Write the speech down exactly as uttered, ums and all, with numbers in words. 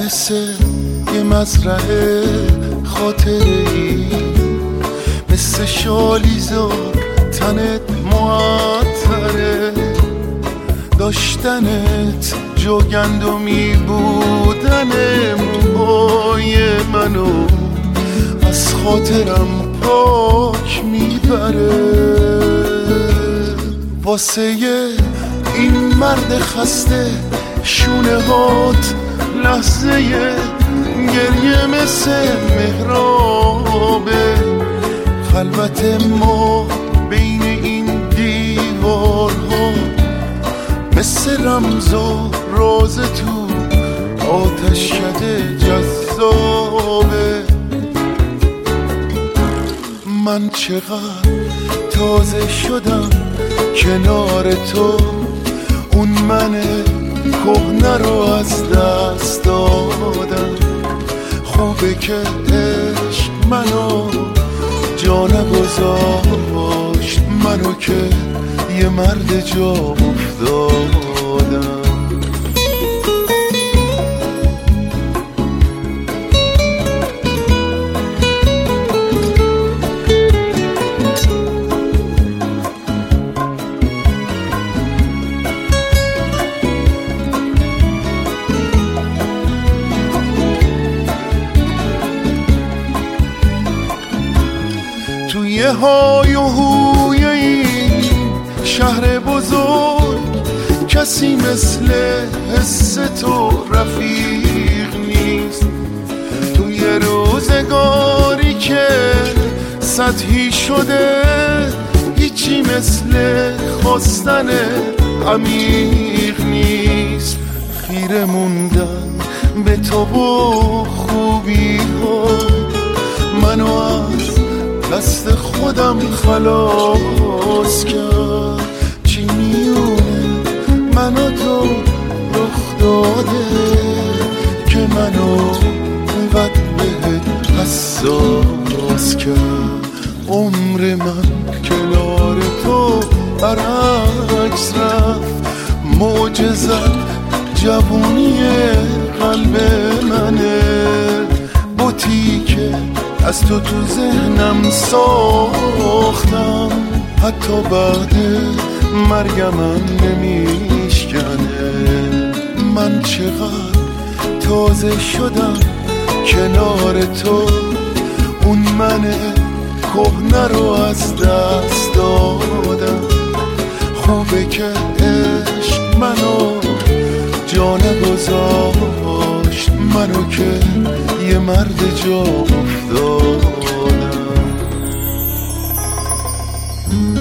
مثل یه مزرعه خاطره‌ای، مثل شالیزار تنت معطره، داشتنت جو گندمی بودن موهای منو از خاطرم پاک میبره. واسه این مرد خسته شونه هات لحظه گریه مثل مهرابه، خلوت ما بین این دیوارها مثل رمز و راز تو آتشکده جذابه. من چقدر تازه شدم کنار تو، اون من کهنه رو از دست دادم. خوبه که عشق منو جا نگذاشت، منو که یه مرد جا افتادم. توی های و هوی این شهر بزرگ کسی مثل حس تو رفیق نیست. توی روزگاری که سطحی شده هیچی مثل خواستن عمیق نیست. خیره موندن به تو و خوبی ها منو از دست خودم خلاص کرد. چی میونه من و تو رخ داده که منو اونقدر بهت حساس کرد. عمر من کنار تو برعکس رفت، معجزت جوونی قلب منه. بوتی که از تو تو ذهنم ساختم، حتی بعد مرگمم نمیشکنه. من چقدر تازه شدم کنار تو، اون من کهنه رو از دست دادم. خوبه که عشق منو جا نگذاشت، منو که یه مرد جا افتادم.